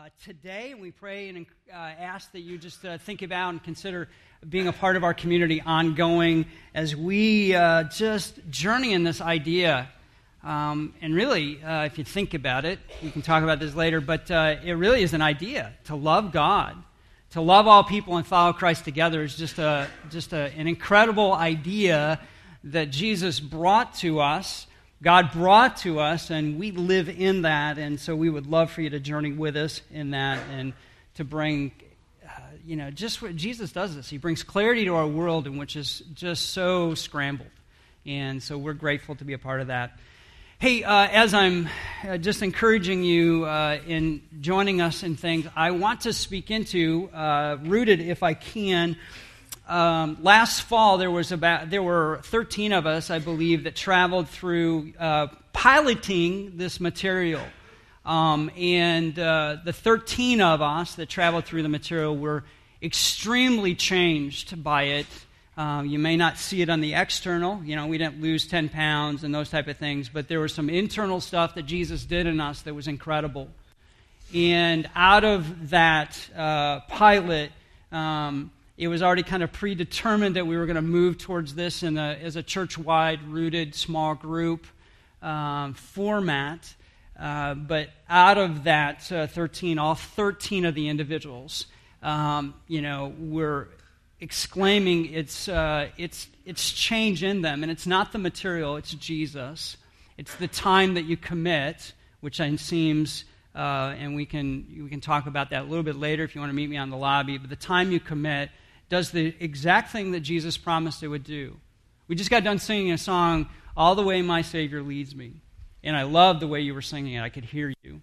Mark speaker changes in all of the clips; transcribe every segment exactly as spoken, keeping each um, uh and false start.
Speaker 1: uh, today, and we pray and uh, ask that you just uh, think about and consider being a part of our community ongoing as we uh, just journey in this idea. Um, and really, uh, if you think about it, we can talk about this later, but uh, it really is an idea to love God, to love all people and follow Christ together is just a just a, an incredible idea that Jesus brought to us. God brought to us, and we live in that, and so we would love for you to journey with us in that and to bring, uh, you know, just what Jesus does this. He brings clarity to our world, in which is just so scrambled, and so we're grateful to be a part of that. Hey, uh, as I'm uh, just encouraging you uh, in joining us in things, I want to speak into, uh, rooted if I can. Um, last fall, there was about there were thirteen of us, I believe, that traveled through uh, piloting this material, um, and uh, the thirteen of us that traveled through the material were extremely changed by it. Uh, you may not see it on the external. You know, we didn't lose ten pounds and those type of things, but there was some internal stuff that Jesus did in us that was incredible. And out of that uh, pilot, um, it was already kind of predetermined that we were going to move towards this in a, as a church-wide, rooted, small group um, format. Uh, but out of that uh, thirteen, all thirteen of the individuals, um, you know, were exclaiming it's uh, it's it's change in them, and it's not the material, it's Jesus. It's the time that you commit, which seems, uh, and we can we can talk about that a little bit later if you want to meet me on the lobby. But the time you commit does the exact thing that Jesus promised it would do. We just got done singing a song, "All the Way My Savior Leads Me," and I love the way you were singing it. I could hear you.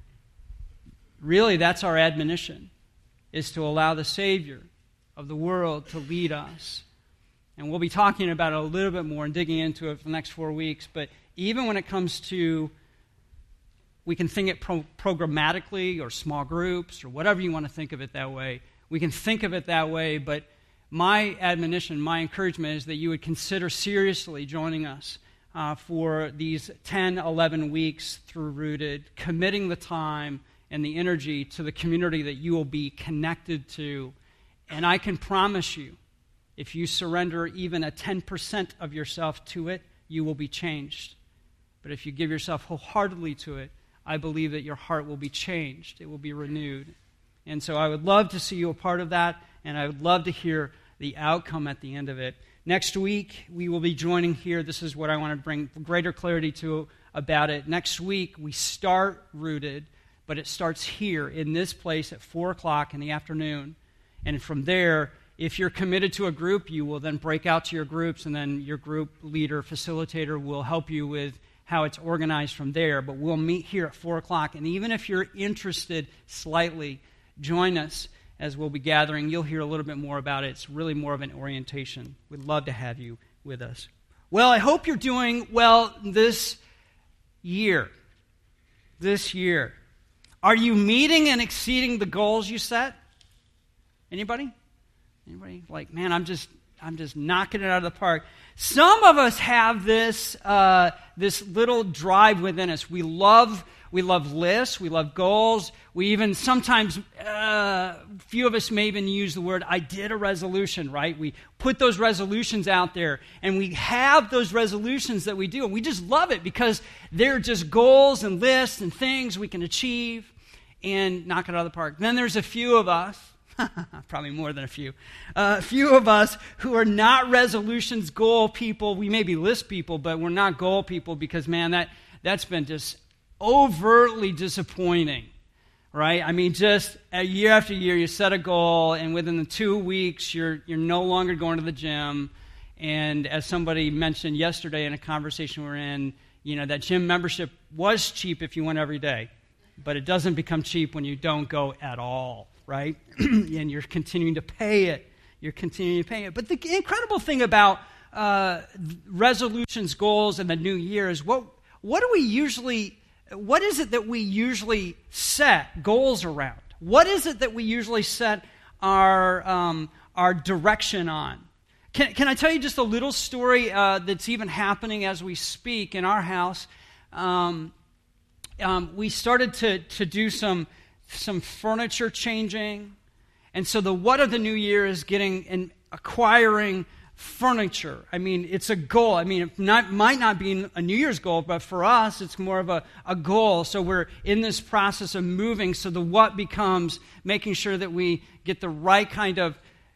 Speaker 1: Really, that's our admonition: is to allow the Savior of the world to lead us. And we'll be talking about it a little bit more and digging into it for the next four weeks. But even when it comes to, we can think it pro- programmatically or small groups or whatever you want to think of it that way. We can think of it that way, but my admonition, my encouragement is that you would consider seriously joining us uh, for these ten, eleven weeks through Rooted, committing the time and the energy to the community that you will be connected to. And I can promise you, if you surrender even a ten percent of yourself to it, you will be changed. But if you give yourself wholeheartedly to it, I believe that your heart will be changed. It will be renewed. And so I would love to see you a part of that, and I would love to hear the outcome at the end of it. Next week, we will be joining here. This is what I want to bring greater clarity to about it. Next week, we start Rooted, but it starts here in this place at four o'clock in the afternoon. And from there, if you're committed to a group, you will then break out to your groups, and then your group leader, facilitator will help you with how it's organized from there. But we'll meet here at four o'clock. And even if you're interested slightly, join us as we'll be gathering. You'll hear a little bit more about it. It's really more of an orientation. We'd love to have you with us. Well, I hope you're doing well this year. This year. Are you meeting and exceeding the goals you set? Anybody? Anybody? Like, man, I'm just I'm just knocking it out of the park. Some of us have this uh, this little drive within us. We love we love lists. We love goals. We even sometimes, uh, few of us may even use the word, I did a resolution, right? We put those resolutions out there, and we have those resolutions that we do, and we just love it because they're just goals and lists and things we can achieve and knock it out of the park. Then there's a few of us, probably more than a few, uh, a few of us who are not resolutions, goal people. We may be list people, but we're not goal people because, man, that, that's been just overtly disappointing, right? I mean, just a year after year, you set a goal, and within the two weeks, you're you're no longer going to the gym. And as somebody mentioned yesterday in a conversation we're in, you know, that gym membership was cheap if you went every day, but it doesn't become cheap when you don't go at all, right? And you're continuing to pay it. You're continuing to pay it. But the incredible thing about uh, resolutions, goals, and the new year is what what do we usually, what is it that we usually set goals around? What is it that we usually set our um, our direction on? Can, can I tell you just a little story uh, that's even happening as we speak in our house? Um, um, we started to to do some some furniture changing. And so the what of the new year is getting and acquiring furniture. I mean, it's a goal. I mean, it not, might not be a New Year's goal, but for us, it's more of a, a goal. So we're in this process of moving. So the what becomes making sure that we get the right kind of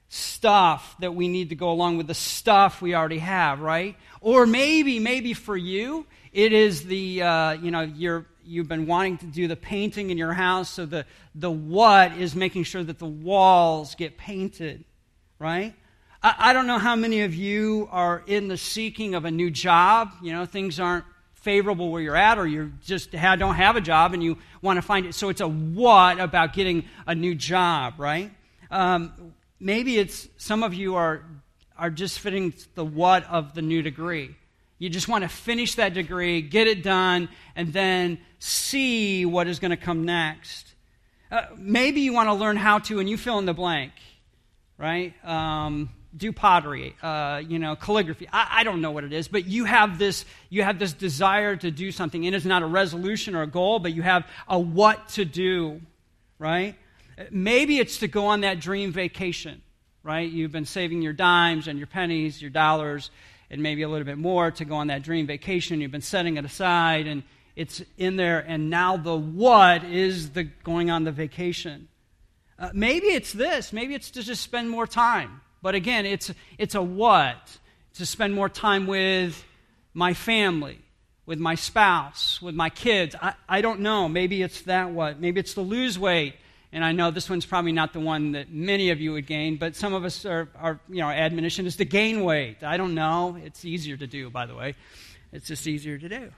Speaker 1: stuff that we need to go along with the stuff we already have, right? Or maybe, maybe for you, it is the, uh, you know, you're, you've been wanting to do the painting in your house. So the, the what is making sure that the walls get painted, right? I don't know how many of you are in the seeking of a new job. You know, things aren't favorable where you're at, or you just have, don't have a job and you want to find it. So it's a what about getting a new job, right? Um, maybe it's some of you are are just fitting the what of the new degree. You just want to finish that degree, get it done, and then see what is going to come next. Uh, maybe you want to learn how to, and you fill in the blank, right? Um, do pottery, uh, you know, calligraphy. I, I don't know what it is, but you have this you have this desire to do something. And it's not a resolution or a goal, but you have a what to do, right? Maybe it's to go on that dream vacation, right? You've been saving your dimes and your pennies, your dollars, and maybe a little bit more to go on that dream vacation. You've been setting it aside, and it's in there, and now the what is the going on the vacation. Uh, maybe it's this. Maybe it's to just spend more time. But again, it's it's a what? To spend more time with my family, with my spouse, with my kids. I, I don't know. Maybe it's that what? Maybe it's to lose weight. And I know this one's probably not the one that many of you would gain, but some of us are, are you know, our admonition is to gain weight. I don't know. It's easier to do, by the way. It's just easier to do.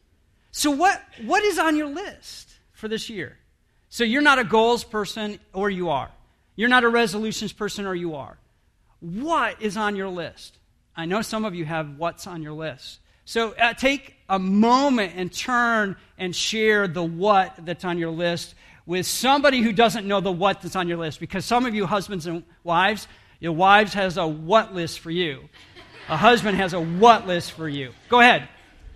Speaker 1: So what what is on your list for this year? So you're not a goals person, or you are. You're not a resolutions person, or you are. What is on your list? I know some of you have what's on your list. So uh, take a moment and turn and share the what that's on your list with somebody who doesn't know the what that's on your list. Because some of you husbands and wives, your wives has a what list for you. A husband has a what list for you. Go ahead.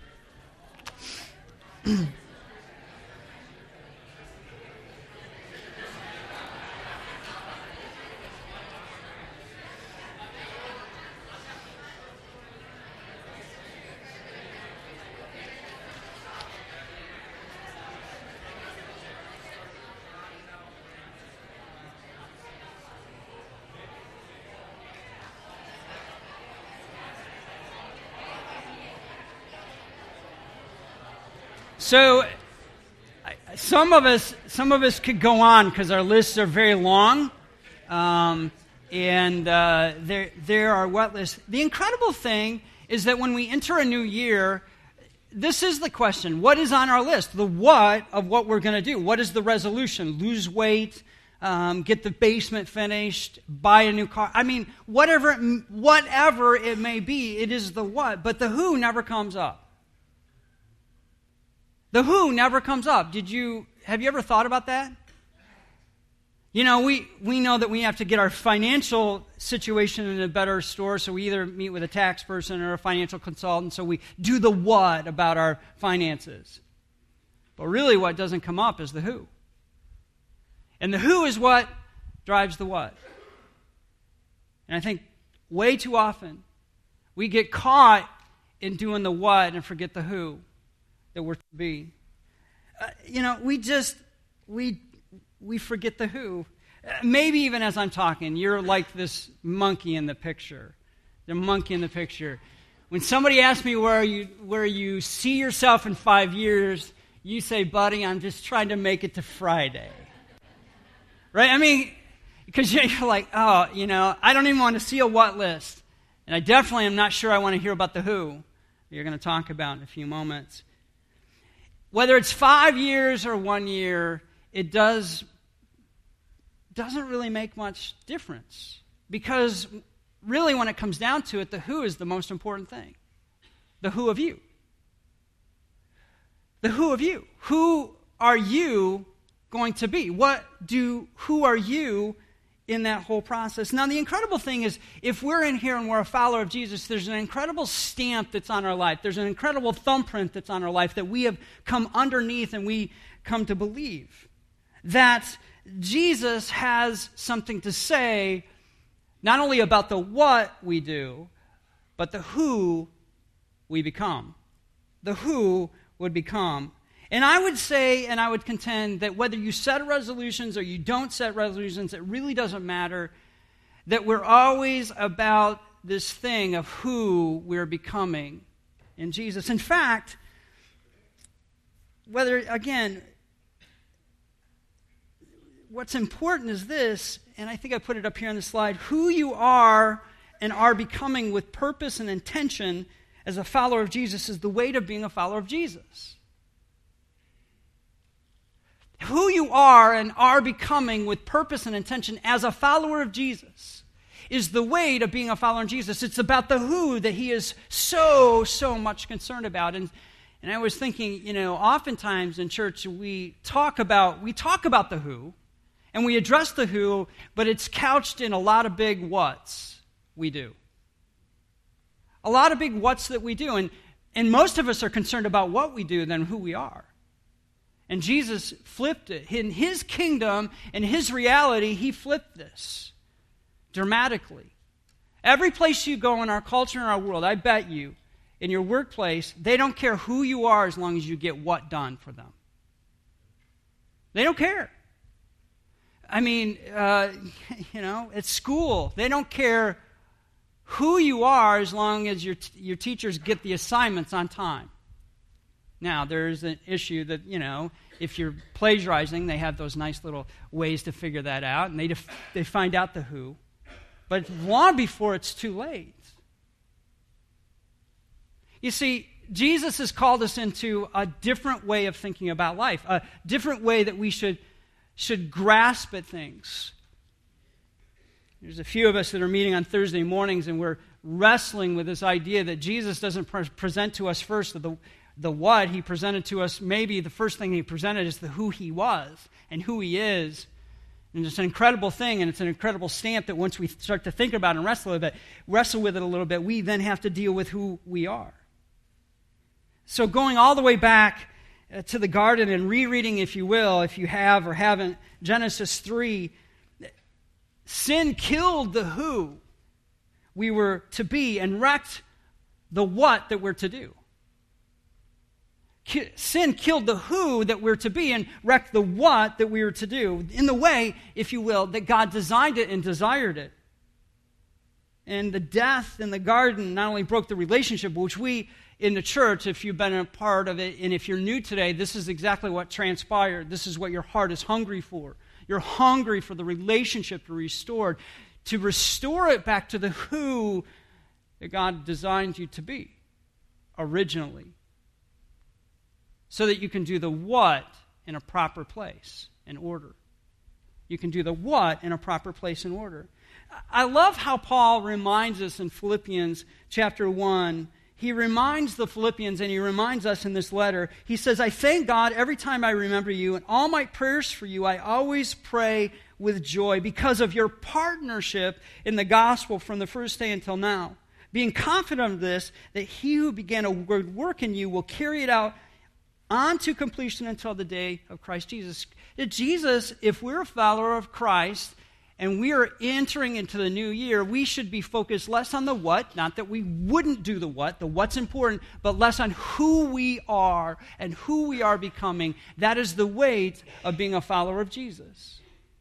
Speaker 1: So, some of us, some of us could go on because our lists are very long, um, and uh, there there are what lists. The incredible thing is that when we enter a new year, this is the question: what is on our list? The what of what we're going to do. What is the resolution? Lose weight, um, get the basement finished, buy a new car. I mean, whatever whatever it may be, it is the what. But the who never comes up. The who never comes up. Did you, have you ever thought about that? You know, we, we know that we have to get our financial situation in a better store, so we either meet with a tax person or a financial consultant, so we do the what about our finances. But really what doesn't come up is the who. And the who is what drives the what. And I think way too often we get caught in doing the what and forget the who that we're to be. Uh, you know, we just, we we forget the who. Uh, maybe even as I'm talking, you're like this monkey in the picture. The monkey in the picture. When somebody asks me where you where you see yourself in five years, you say, buddy, I'm just trying to make it to Friday. Right? I mean, because you're like, oh, you know, I don't even want to see a what list. And I definitely am not sure I want to hear about the who you're going to talk about in a few moments. Whether it's five years or one year, it does, doesn't really make much difference. Because really when it comes down to it, the who is the most important thing. The who of you. The who of you. Who are you going to be? What do, who are you in that whole process? Now, the incredible thing is, if we're in here and we're a follower of Jesus, there's an incredible stamp that's on our life. There's an incredible thumbprint that's on our life that we have come underneath and we come to believe. that Jesus has something to say not only about the what we do, but the who we become. The who would become. And I would say, and I would contend, that whether you set resolutions or you don't set resolutions, it really doesn't matter, that we're always about this thing of who we're becoming in Jesus. In fact, whether, again, what's important is this, and I think I put it up here on the slide, who you are and are becoming with purpose and intention as a follower of Jesus is the weight of being a follower of Jesus. Who you are and are becoming with purpose and intention as a follower of Jesus is the weight of being a follower of Jesus. It's about the who that he is so, so much concerned about. And and I was thinking, you know, oftentimes in church we talk about we talk about the who, and we address the who, but it's couched in a lot of big whats we do. A lot of big whats that we do. And, and most of us are concerned about what we do than who we are. And Jesus flipped it. In his kingdom and his reality, he flipped this dramatically. Every place you go in our culture and our world, I bet you, in your workplace, they don't care who you are as long as you get what done for them. They don't care. I mean, uh, you know, at school, they don't care who you are as long as your your teachers get the assignments on time. Now, there's an issue that, you know, if you're plagiarizing, they have those nice little ways to figure that out, and they def- they find out the who. But long before it's too late. You see, Jesus has called us into a different way of thinking about life, a different way that we should should grasp at things. There's a few of us that are meeting on Thursday mornings, and we're wrestling with this idea that Jesus doesn't pre- present to us first the, the what. He presented to us, maybe the first thing he presented is the who he was and who he is. And it's an incredible thing, and it's an incredible stamp that once we start to think about and wrestle with it, wrestle with it a little bit, we then have to deal with who we are. So going all the way back uh, to the garden and rereading, if you will, if you have or haven't, Genesis three, sin killed the who we were to be and wrecked the what that we're to do. Sin killed the who that we're to be and wrecked the what that we were to do in the way, if you will, that God designed it and desired it. And the death in the garden not only broke the relationship, which we in the church, if you've been a part of it, and if you're new today, this is exactly what transpired. This is what your heart is hungry for. You're hungry for the relationship to be restored, to restore it back to the who that God designed you to be originally, so that you can do the what in a proper place and order. You can do the what in a proper place and order. I love how Paul reminds us in Philippians chapter one. He reminds the Philippians, and he reminds us in this letter, he says, I thank God every time I remember you, and all my prayers for you, I always pray with joy because of your partnership in the gospel from the first day until now. Being confident of this, that he who began a good work in you will carry it out on to completion until the day of Christ Jesus. That Jesus, if we're a follower of Christ, and we are entering into the new year, we should be focused less on the what, not that we wouldn't do the what, the what's important, but less on who we are and who we are becoming. That is the weight of being a follower of Jesus.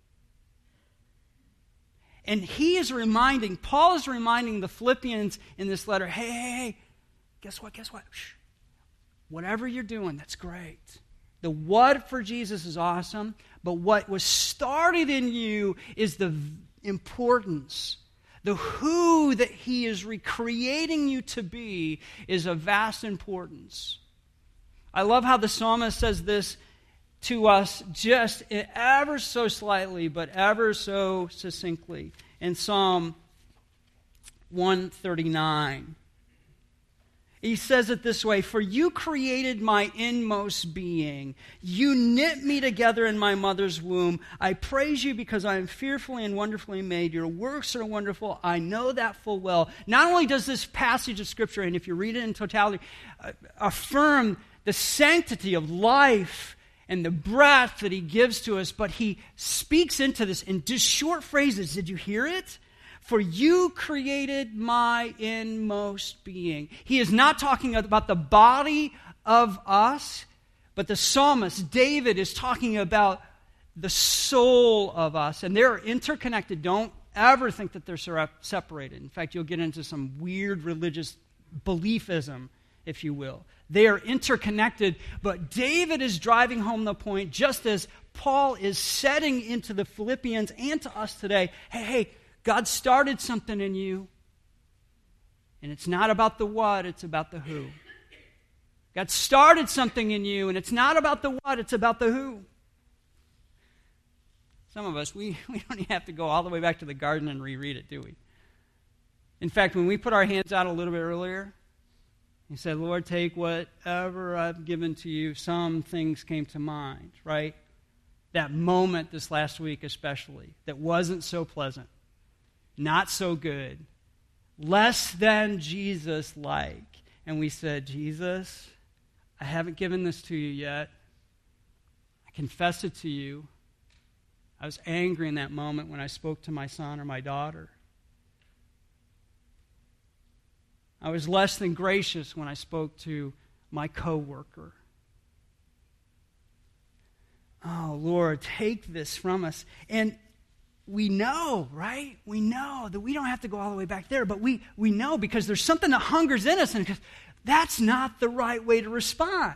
Speaker 1: And he is reminding, Paul is reminding the Philippians in this letter, hey, hey, hey, guess what, guess what? Shh. Whatever you're doing, that's great. The what for Jesus is awesome, but what was started in you is the importance. The who that he is recreating you to be is of vast importance. I love how the psalmist says this to us just ever so slightly, but ever so succinctly in Psalm one thirty-nine. He says it this way, for you created my inmost being. You knit me together in my mother's womb. I praise you because I am fearfully and wonderfully made. Your works are wonderful. I know that full well. Not only does this passage of Scripture, and if you read it in totality, uh, affirm the sanctity of life and the breath that he gives to us, but he speaks into this in just short phrases. Did you hear it? For you created my inmost being. He is not talking about the body of us, but the psalmist, David, is talking about the soul of us, and they're interconnected. Don't ever think that they're separated. In fact, you'll get into some weird religious beliefism, if you will. They are interconnected, but David is driving home the point, just as Paul is setting into the Philippians and to us today. Hey, hey, God started something in you, and it's not about the what, it's about the who. God started something in you, and it's not about the what, it's about the who. Some of us, we, we don't even have to go all the way back to the garden and reread it, do we? In fact, when we put our hands out a little bit earlier, he said, Lord, take whatever I've given to you. Some things came to mind, right? That moment this last week especially, that wasn't so pleasant, not so good, less than Jesus-like. And we said, Jesus, I haven't given this to you yet. I confess it to you. I was angry in that moment when I spoke to my son or my daughter. I was less than gracious when I spoke to my coworker. Oh, Lord, take this from us. And we know, right? We know that we don't have to go all the way back there, but we, we know because there's something that hungers in us, and that's not the right way to respond.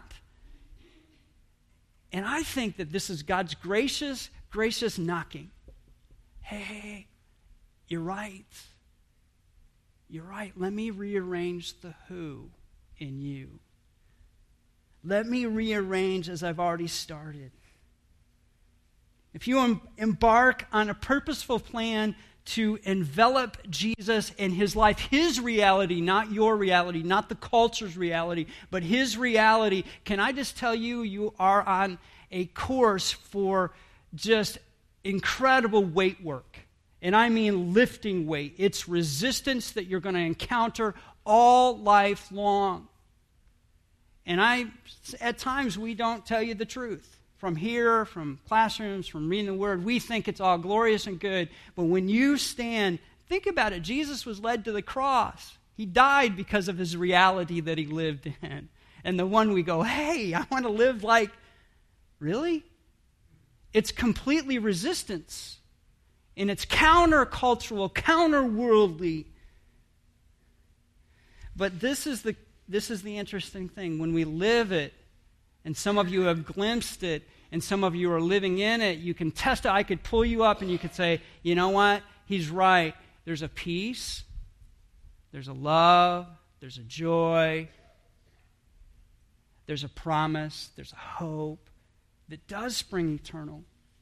Speaker 1: And I think that this is God's gracious, gracious knocking. Hey, hey, hey, you're right. You're right. Let me rearrange the who in you. Let me rearrange as I've already started. If you em- embark on a purposeful plan to envelop Jesus and his life, his reality, not your reality, not the culture's reality, but his reality, can I just tell you, you are on a course for just incredible weight work. And I mean lifting weight. It's resistance that you're going to encounter all life long. And I, at times, we don't tell you the truth. From here, from classrooms, from reading the Word, we think it's all glorious and good. But when you stand, think about it. Jesus was led to the cross. He died because of his reality that he lived in. And the one we go, hey, I want to live like, really? It's completely resistance. And it's countercultural, counterworldly. But this is the this is the interesting thing. When we live it, and some of you have glimpsed it, and some of you are living in it, you can test it. I could pull you up and you could say, you know what? He's right. There's a peace. There's a love. There's a joy. There's a promise. There's a hope that does spring eternal.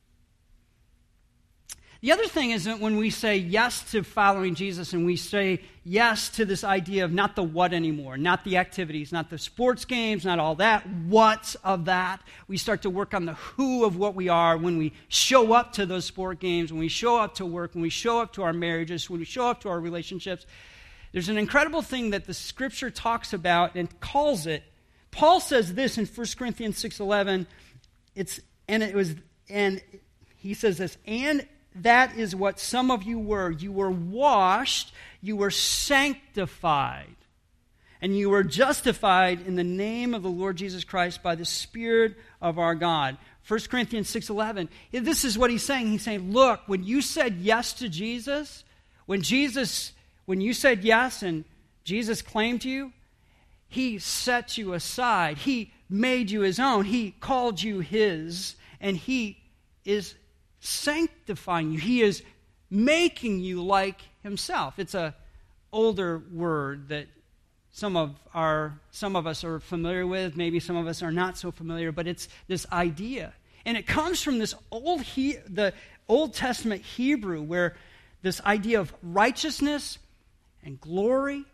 Speaker 1: The other thing is that when we say yes to following Jesus and we say yes to this idea of not the what anymore, not the activities, not the sports games, not all that, what's of that, we start to work on the who of what we are when we show up to those sport games, when we show up to work, when we show up to our marriages, when we show up to our relationships. There's an incredible thing that the Scripture talks about and calls it. Paul says this in First Corinthians six eleven. It's and it was and he says this, and that is what some of you were. You were washed, you were sanctified, and you were justified in the name of the Lord Jesus Christ by the Spirit of our God. First Corinthians six eleven. This is what he's saying. He's saying, look, when you said yes to Jesus, when Jesus, when you said yes and Jesus claimed you, he set you aside. He made you his own. He called you his, and he is sanctifying you. He is making you like himself. It's a older word that some of our some of us are familiar with. Maybe some of us are not so familiar, but it's this idea, and it comes from this old he, the Old Testament Hebrew, where this idea of righteousness and glory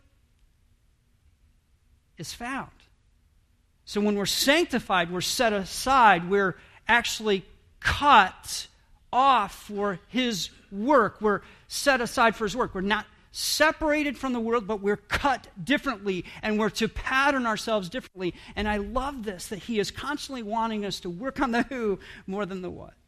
Speaker 1: is found. So when we're sanctified, we're set aside. We're actually cut off for his work. We're set aside for his work. We're not separated from the world, but we're cut differently, and we're to pattern ourselves differently. And I love this, that he is constantly wanting us to work on the who more than the what.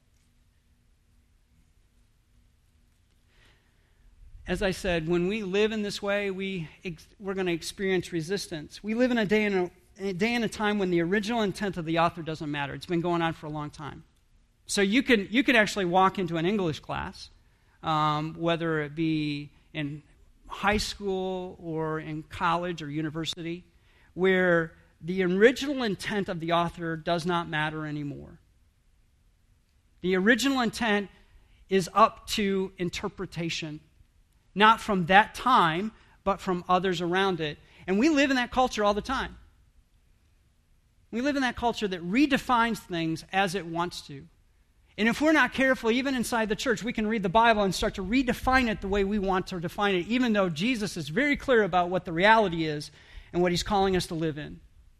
Speaker 1: As I said, when we live in this way, we, we're going to experience resistance. We live in a day and a, a day and a time when the original intent of the author doesn't matter. It's been going on for a long time. So you can, you could actually walk into an English class, um, whether it be in high school or in college or university, where the original intent of the author does not matter anymore. The original intent is up to interpretation, not from that time, but from others around it. And we live in that culture all the time. We live in that culture that redefines things as it wants to. And if we're not careful, even inside the church, we can read the Bible and start to redefine it the way we want to define it, even though Jesus is very clear about what the reality is and what he's calling us to live in.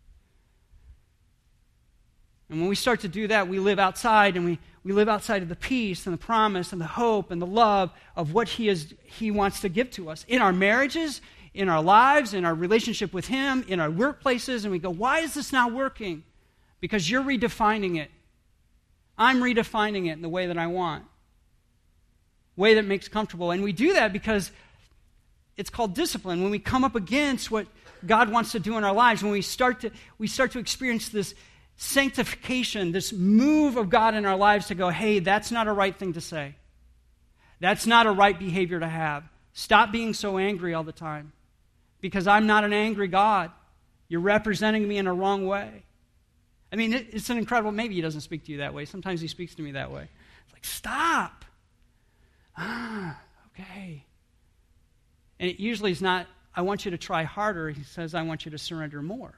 Speaker 1: And when we start to do that, we live outside, and we, we live outside of the peace and the promise and the hope and the love of what he is he wants to give to us in our marriages, in our lives, in our relationship with him, in our workplaces. And we go, why is this not working? Because you're redefining it. I'm redefining it in the way that I want, way that makes comfortable. And we do that because it's called discipline. When we come up against what God wants to do in our lives, when we start to we start to experience this sanctification, this move of God in our lives to go, hey, that's not a right thing to say. That's not a right behavior to have. Stop being so angry all the time, because I'm not an angry God. You're representing me in a wrong way. I mean, it, it's an incredible, maybe he doesn't speak to you that way. Sometimes he speaks to me that way. It's like, stop. Ah, okay. And it usually is not, I want you to try harder. He says, I want you to surrender more.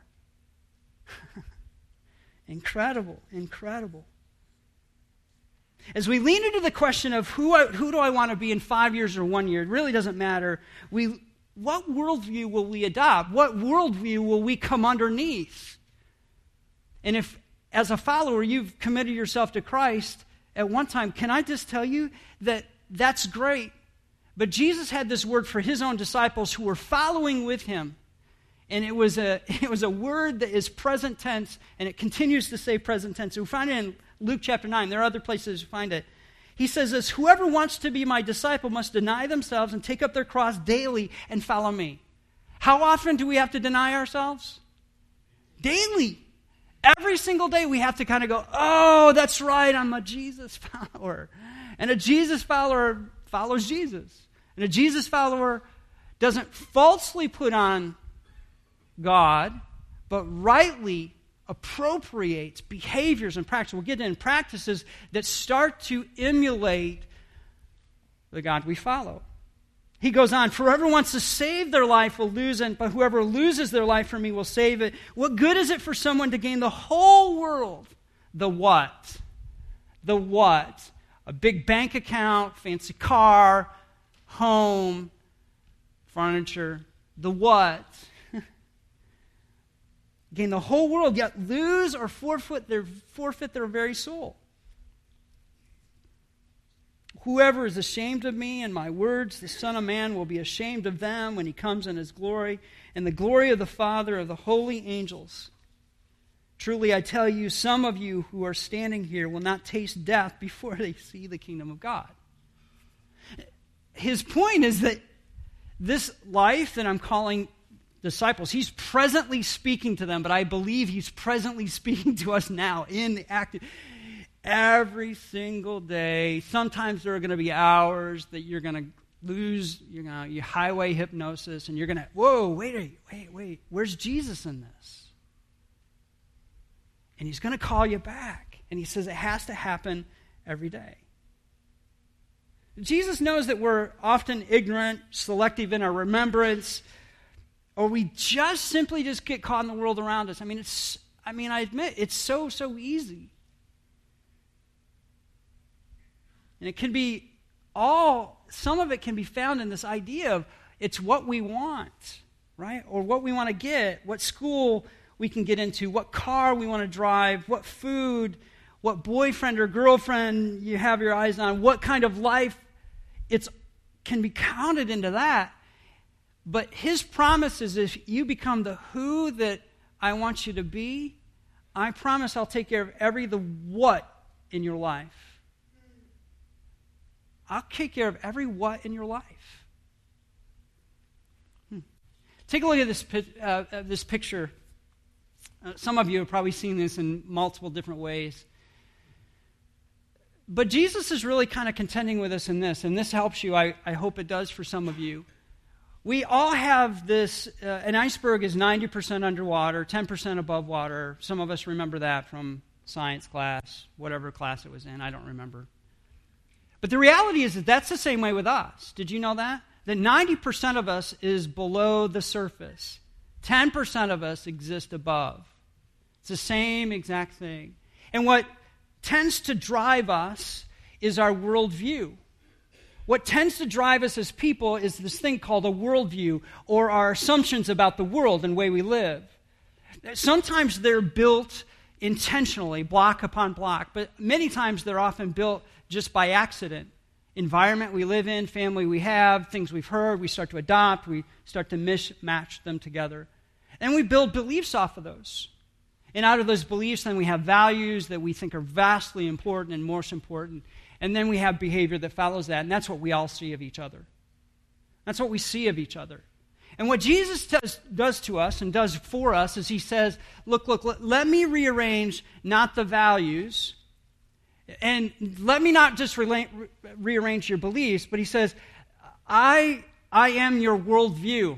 Speaker 1: Incredible, incredible. As we lean into the question of who I, who do I want to be in five years or one year, it really doesn't matter. We, what worldview will we adopt? What worldview will we come underneath? And if, as a follower, you've committed yourself to Christ at one time, can I just tell you that that's great. But Jesus had this word for his own disciples who were following with him. And it was a it was a word that is present tense, and it continues to say present tense. We find it in Luke chapter nine. There are other places to find it. He says this, whoever wants to be my disciple must deny themselves and take up their cross daily and follow me. How often do we have to deny ourselves? Daily. Every single day we have to kind of go, oh, that's right, I'm a Jesus follower. And a Jesus follower follows Jesus. And a Jesus follower doesn't falsely put on God, but rightly appropriates behaviors and practices. We'll get in practices that start to emulate the God we follow. He goes on, for whoever wants to save their life will lose it, but whoever loses their life for me will save it. What good is it for someone to gain the whole world? The what? The what? A big bank account, fancy car, home, furniture. The what? Gain the whole world, yet lose or forfeit their, forfeit their very soul. Whoever is ashamed of me and my words, the Son of Man will be ashamed of them when he comes in his glory, and the glory of the Father of the holy angels. Truly, I tell you, some of you who are standing here will not taste death before they see the kingdom of God. His point is that this life that I'm calling disciples, he's presently speaking to them, but I believe he's presently speaking to us now in the active. Every single day, sometimes there are going to be hours that you're going to lose, you're going to you highway hypnosis, and you're going to, whoa, wait, wait, wait, where's Jesus in this? And he's going to call you back. And he says it has to happen every day. Jesus knows that we're often ignorant, selective in our remembrance, or we just simply just get caught in the world around us. I mean, it's, I mean, I admit, it's so, so easy. And it can be all, some of it can be found in this idea of it's what we want, right? Or what we want to get, what school we can get into, what car we want to drive, what food, what boyfriend or girlfriend you have your eyes on, what kind of life it's can be counted into that. But his promise is if you become the who that I want you to be, I promise I'll take care of every the what in your life. I'll take care of every what in your life. Hmm. Take a look at this, uh, this picture. Uh, some of you have probably seen this in multiple different ways. But Jesus is really kind of contending with us in this, and this helps you. I, I hope it does for some of you. We all have this, uh, an iceberg is ninety percent underwater, ten percent above water. Some of us remember that from science class, whatever class it was in. I don't remember. But the reality is that that's the same way with us. Did you know that? That ninety percent of us is below the surface. ten percent of us exist above. It's the same exact thing. And what tends to drive us is our worldview. What tends to drive us as people is this thing called a worldview, or our assumptions about the world and the way we live. Sometimes they're built intentionally, block upon block, but many times they're often built just by accident. Environment we live in, family we have, things we've heard, we start to adopt, we start to mismatch them together. And we build beliefs off of those. And out of those beliefs, then we have values that we think are vastly important and most important. And then we have behavior that follows that, and that's what we all see of each other. That's what we see of each other. And what Jesus does, does to us and does for us is he says, look, look, let, let me rearrange not the values, and let me not just re- rearrange your beliefs, but he says, I, I am your worldview.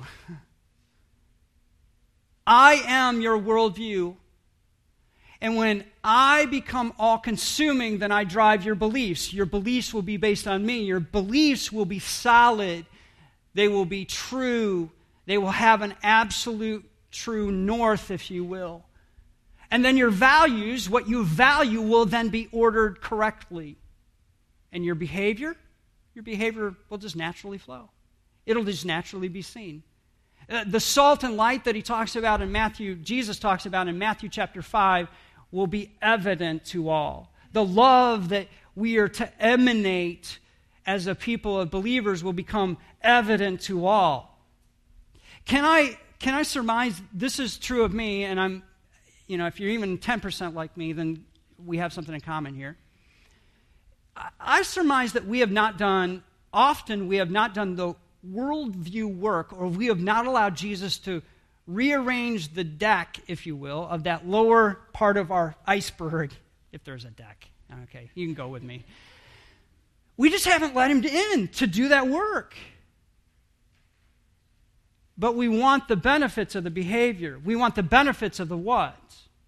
Speaker 1: I am your worldview. And when I become all-consuming, then I drive your beliefs. Your beliefs will be based on me. Your beliefs will be solid. They will be true. They will have an absolute true north, if you will. And then your values, what you value, will then be ordered correctly. And your behavior, your behavior will just naturally flow. It'll just naturally be seen. Uh, the salt and light that he talks about in Matthew, Jesus talks about in Matthew chapter five, will be evident to all. The love that we are to emanate as a people of believers will become evident to all. Can I can I surmise this is true of me, and I'm, you know, if you're even ten percent like me, then we have something in common here. I, I surmise that we have not done, often we have not done the worldview work, or we have not allowed Jesus to rearrange the deck, if you will, of that lower part of our iceberg, if there's a deck. Okay, you can go with me. We just haven't let him in to do that work. But we want the benefits of the behavior. We want the benefits of the what,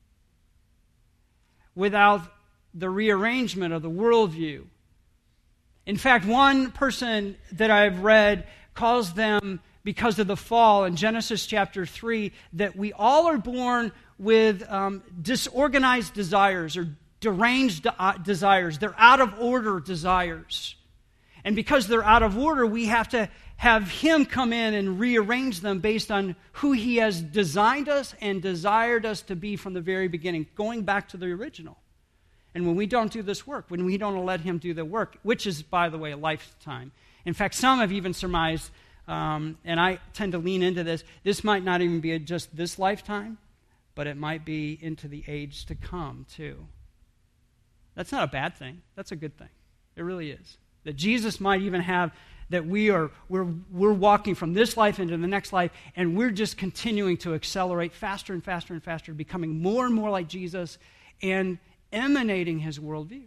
Speaker 1: without the rearrangement of the worldview. In fact, one person that I've read calls them, because of the fall in Genesis chapter three, that we all are born with um, disorganized desires or deranged de- desires. They're out of order desires. And because they're out of order, we have to have him come in and rearrange them based on who he has designed us and desired us to be from the very beginning, going back to the original. And when we don't do this work, when we don't let him do the work, which is, by the way, a lifetime. In fact, some have even surmised, um, and I tend to lean into this, this might not even be just this lifetime, but it might be into the age to come, too. That's not a bad thing. That's a good thing. It really is. That Jesus might even have, that we are, we're, we're walking from this life into the next life, and we're just continuing to accelerate faster and faster and faster, becoming more and more like Jesus and emanating his worldview.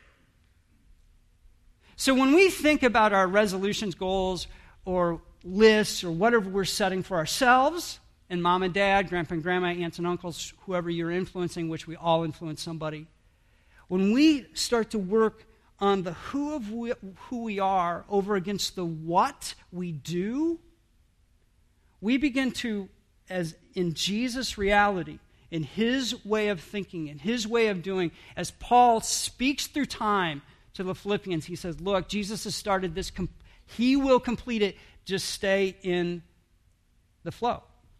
Speaker 1: So when we think about our resolutions, goals, or lists, or whatever we're setting for ourselves, and mom and dad, grandpa and grandma, aunts and uncles, whoever you're influencing, which we all influence somebody, when we start to work on the who of we, who we are over against the what we do, we begin to, as in Jesus' reality, in his way of thinking, in his way of doing, as Paul speaks through time to the Philippians, he says, look, Jesus has started this, com- he will complete it, just stay in the flow.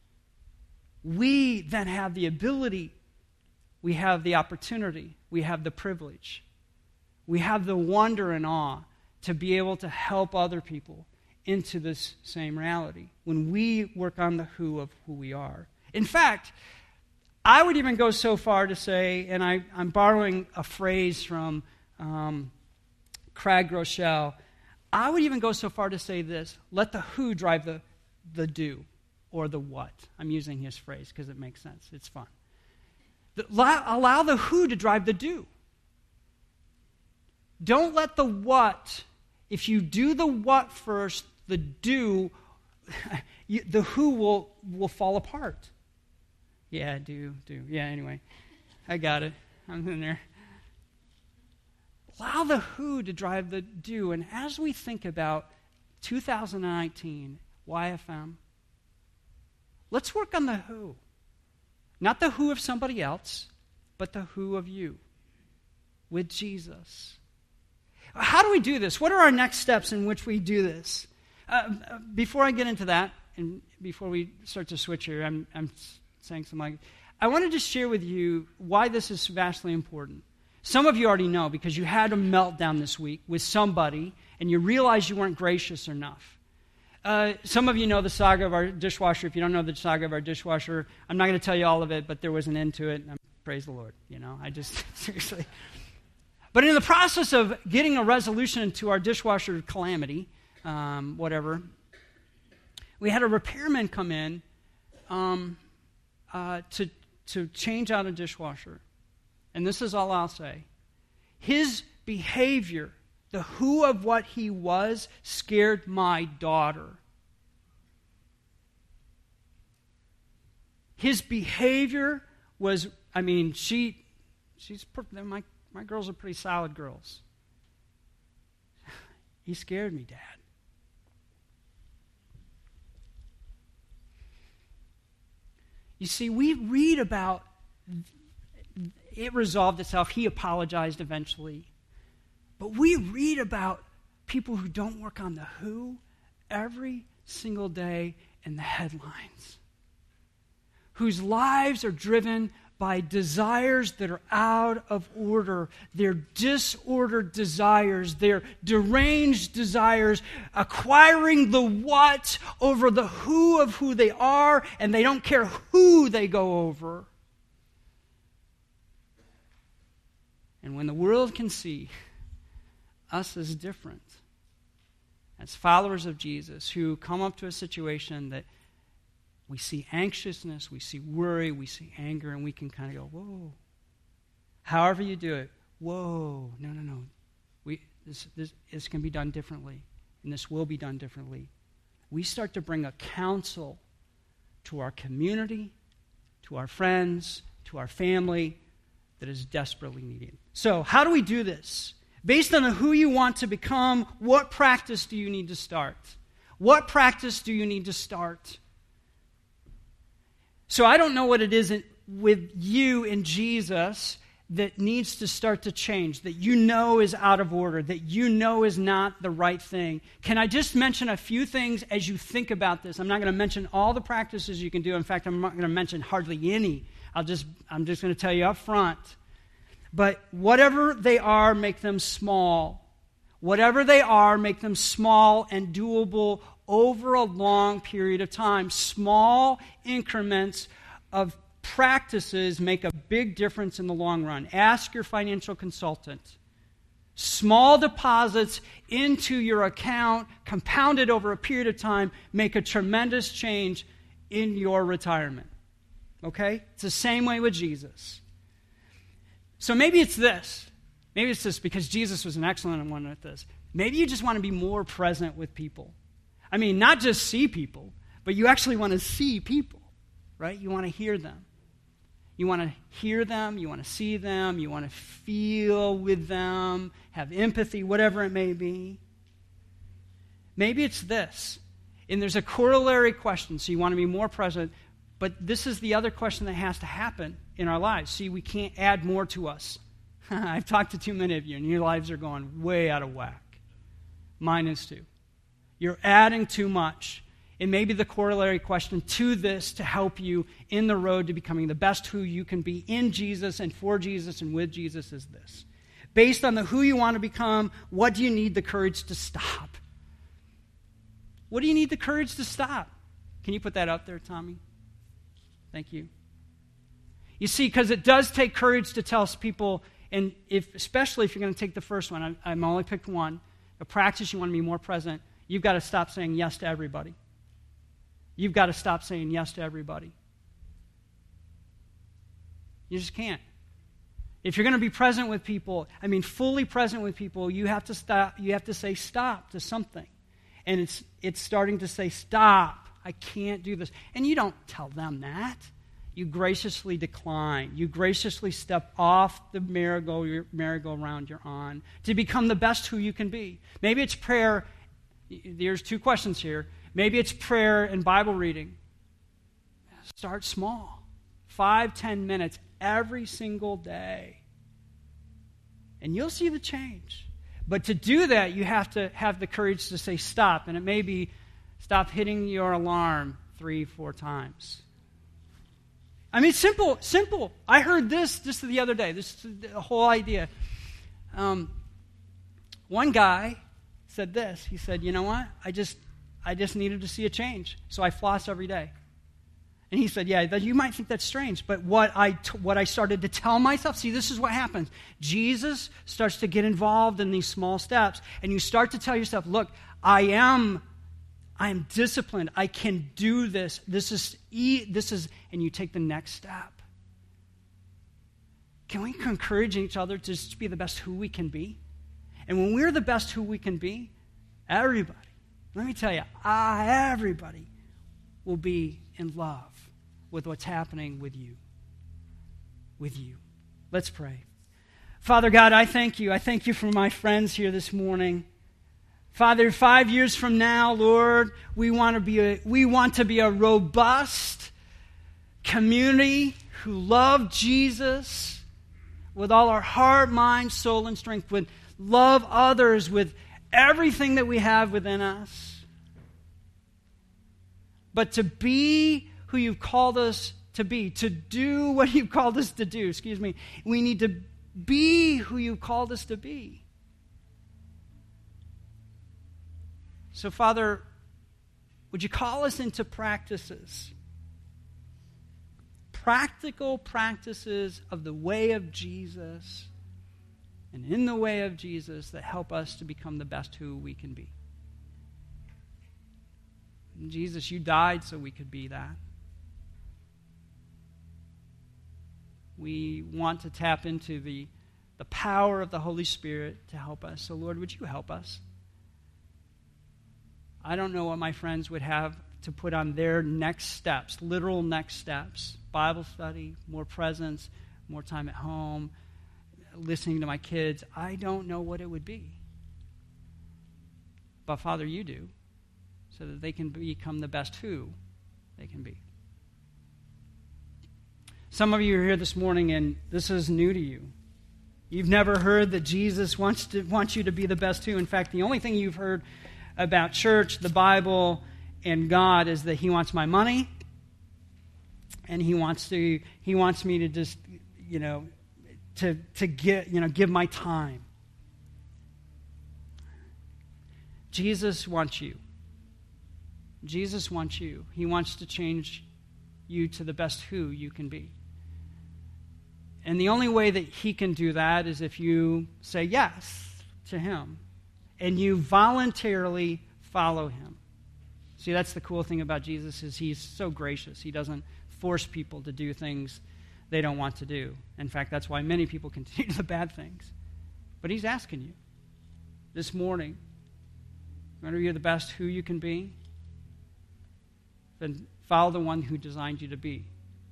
Speaker 1: We then have the ability, we have the opportunity, we have the privilege, we have the wonder and awe to be able to help other people into this same reality, when we work on the who of who we are. In fact, I would even go so far to say, and I, I'm borrowing a phrase from um, Craig Groeschel, I would even go so far to say this: let the who drive the, the do, or the what. I'm using his phrase because it makes sense. It's fun. The, allow, allow the who to drive the do. Don't let the what, if you do the what first, the do, you, the who will, will fall apart. Yeah, do, do. Yeah, anyway. I got it. I'm in there. Allow the who to drive the do. And as we think about two thousand nineteen, Y F M, let's work on the who. Not the who of somebody else, but the who of you with Jesus. How do we do this? What are our next steps in which we do this? Uh, before I get into that, and before we start to switch here, I'm, I'm saying something like, I wanted to share with you why this is vastly important. Some of you already know because you had a meltdown this week with somebody and you realized you weren't gracious enough. Uh, some of you know the saga of our dishwasher. If you don't know the saga of our dishwasher, I'm not going to tell you all of it, but there was an end to it. And praise the Lord. You know, I just, seriously. But in the process of getting a resolution to our dishwasher calamity, um, whatever, we had a repairman come in um, uh, to, to change out a dishwasher. And this is all I'll say. His behavior, the who of what he was, scared my daughter. His behavior was, I mean, she, she's, my, my girls are pretty solid girls. He scared me, Dad. You see, we read about it resolved itself. He apologized eventually. But we read about people who don't work on the who every single day in the headlines, whose lives are driven by desires that are out of order. They're disordered desires. They're deranged desires, acquiring the what over the who of who they are, and they don't care who they go over. And when the world can see us as different, as followers of Jesus who come up to a situation that we see anxiousness, we see worry, we see anger, and we can kind of go, whoa. However you do it, whoa, no, no, no. We, this, this, this can be done differently, and this will be done differently. We start to bring a counsel to our community, to our friends, to our family, that is desperately needed. So, how do we do this? Based on who you want to become, what practice do you need to start? What practice do you need to start? So, I don't know what it is with you in Jesus that needs to start to change, that you know is out of order, that you know is not the right thing. Can I just mention a few things as you think about this? I'm not going to mention all the practices you can do. In fact, I'm not going to mention hardly any. I'll just, I'm just going to tell you up front. But whatever they are, make them small. Whatever they are, make them small and doable over a long period of time. Small increments of practices make a big difference in the long run. Ask your financial consultant. Small deposits into your account, compounded over a period of time, make a tremendous change in your retirement. Okay? It's the same way with Jesus. So maybe it's this. Maybe it's this because Jesus was an excellent one at this. Maybe you just want to be more present with people. I mean, not just see people, but you actually want to see people, right? You want to hear them. You want to hear them. You want to see them. You want to feel with them, have empathy, whatever it may be. Maybe it's this. And there's a corollary question, so you want to be more present. But this is the other question that has to happen in our lives. See, we can't add more to us. I've talked to too many of you, and your lives are going way out of whack. Mine is too. You're adding too much. And maybe the corollary question to this to help you in the road to becoming the best who you can be in Jesus and for Jesus and with Jesus is this. Based on the who you want to become, what do you need the courage to stop? What do you need the courage to stop? Can you put that up there, Tommy? Thank you. You see, because it does take courage to tell people, and if, especially if you're going to take the first one, I, I'm only picked one, a practice you want to be more present, you've got to stop saying yes to everybody. You've got to stop saying yes to everybody. You just can't. If you're going to be present with people, I mean fully present with people, you have to stop, you have to say stop to something. And it's it's starting to say, stop, I can't do this. And you don't tell them that. You graciously decline. You graciously step off the merry-go, merry-go-round you're on to become the best who you can be. Maybe it's prayer. There's two questions here. Maybe it's prayer and Bible reading. Start small. Five, ten minutes every single day. And you'll see the change. But to do that, you have to have the courage to say stop. And it may be stop hitting your alarm three, four times. I mean, simple, simple. I heard this just the other day. This is the whole idea. Um, one guy said this. He said, you know what? I just I just needed to see a change. So I floss every day. And he said, yeah, you might think that's strange, but what I, t- what I started to tell myself, see, this is what happens. Jesus starts to get involved in these small steps, and you start to tell yourself, look, I am, I am disciplined. I can do this. This is, e- this is, and you take the next step. Can we encourage each other to just be the best who we can be? And when we're the best who we can be, everybody, let me tell you, ah, everybody will be in love with what's happening with you. With you. Let's pray. Father God, I thank you. I thank you for my friends here this morning. Father, five years from now, Lord, we want to be a, we want to be a robust community who love Jesus with all our heart, mind, soul, and strength, with love others with everything that we have within us. But to be who you've called us to be, to do what you've called us to do, excuse me, we need to be who you've called us to be. So, Father, would you call us into practices, practical practices of the way of Jesus, and in the way of Jesus that help us to become the best who we can be. And Jesus, you died so we could be that. We want to tap into the, the power of the Holy Spirit to help us. So, Lord, would you help us? I don't know what my friends would have to put on their next steps, literal next steps. Bible study, more presence, more time at home, listening to my kids. I don't know what it would be. But, Father, you do, so that they can become the best who they can be. Some of you are here this morning, and this is new to you. You've never heard that Jesus wants to wants you to be the best who. In fact, the only thing you've heard about church, the Bible, and God is that he wants my money, and he wants to he wants me to just, you know, to to get, you know, give my time. Jesus wants you. Jesus wants you. He wants to change you to the best who you can be. And the only way that he can do that is if you say yes to him and you voluntarily follow him. See, that's the cool thing about Jesus is he's so gracious. He doesn't force people to do things they don't want to do. In fact, that's why many people continue the bad things. But he's asking you this morning, remember you're the best who you can be? Then follow the one who designed you to be.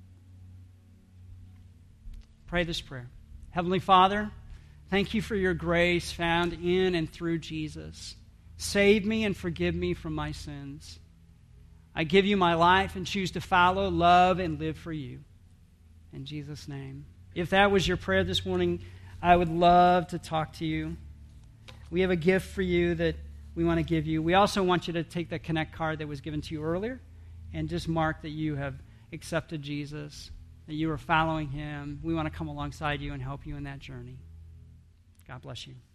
Speaker 1: Pray this prayer. Heavenly Father, thank you for your grace found in and through Jesus. Save me and forgive me from my sins. I give you my life and choose to follow, love, and live for you. In Jesus' name. If that was your prayer this morning, I would love to talk to you. We have a gift for you that we want to give you. We also want you to take the Connect card that was given to you earlier and just mark that you have accepted Jesus, that you are following him. We want to come alongside you and help you in that journey. God bless you.